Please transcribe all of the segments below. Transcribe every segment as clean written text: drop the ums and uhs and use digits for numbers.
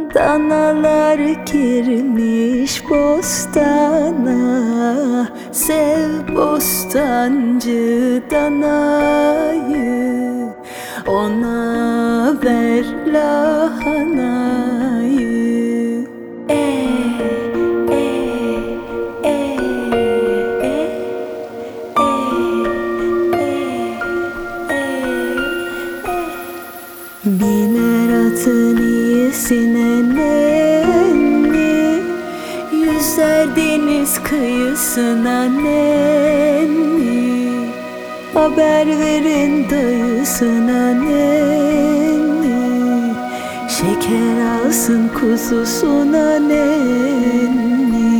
Danalar girmiş bostana, sev bostancı danayı, ona ver lahanayı. Biner atın iyisine nenni, yüzer deniz kıyısına nenni, haber verin dayısına nenni, şeker alsın kuzusuna nenni.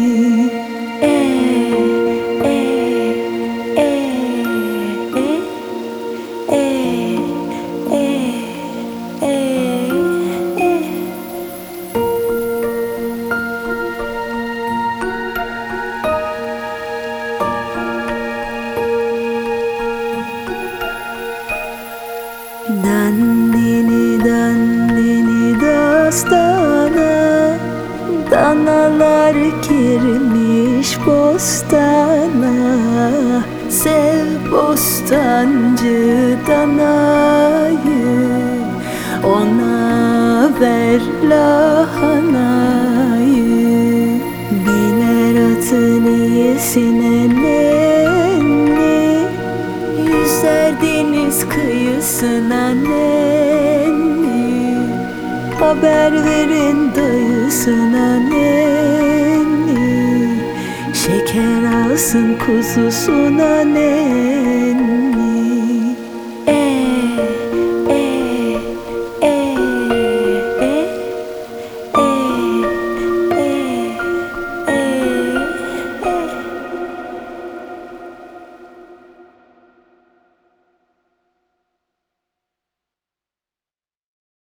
Dandini dandini dastana, danalar girmiş bostana, sev bostancı danayı, ona ver lahanayı. Biner atın iyisine nenni, yüzer deniz kıyısına nenni, haber verin dayısına nenni, şeker alsın kuzusuna nenni.